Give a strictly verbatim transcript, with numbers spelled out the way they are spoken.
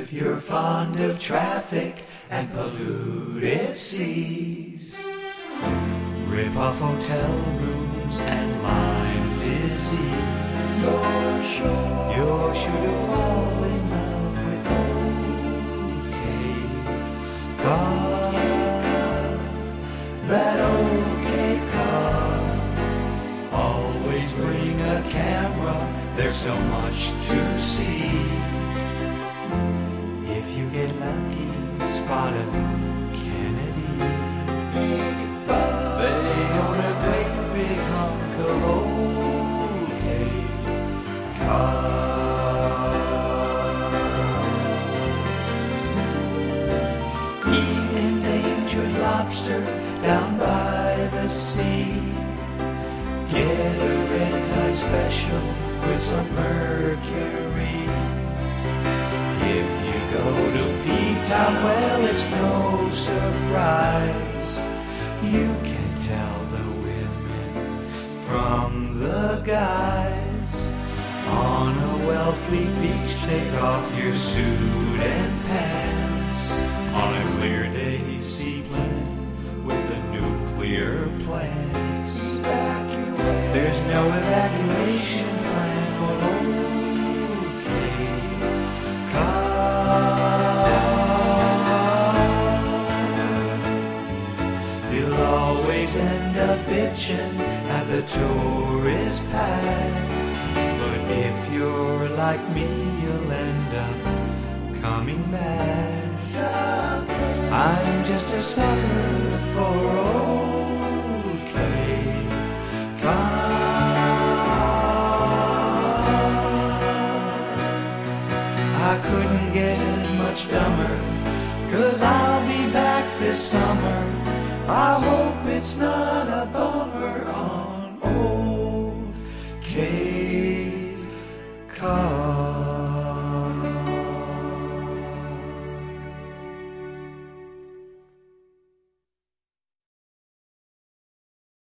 If you're fond of traffic and polluted seas, rip off hotel rooms and Lyme disease, you're sure, you're sure to fall in love with old Cape Cod. That old Cape Cod. Always bring a camera, there's so much to see. If you get lucky, spot a Kennedy. They own a great big hunk of old Cape Cod. Eat endangered lobster down by the sea. Get a red tide special with some mercury. If you go to P-Town, well, it's no surprise. You can tell the women from the guys. On a Wellfleet beach, take off your suit and pants. On a clear day, see Plymouth with a nuclear plant. There's no evacuation plan for old Cape Cod. You'll always end up bitching at the tourist pad. But if you're like me, you'll end up coming back. I'm just a sucker for old Cape Cod. I couldn't get much dumber, 'cause I'll be back this summer. I hope it's not a bummer on old Cape Cod.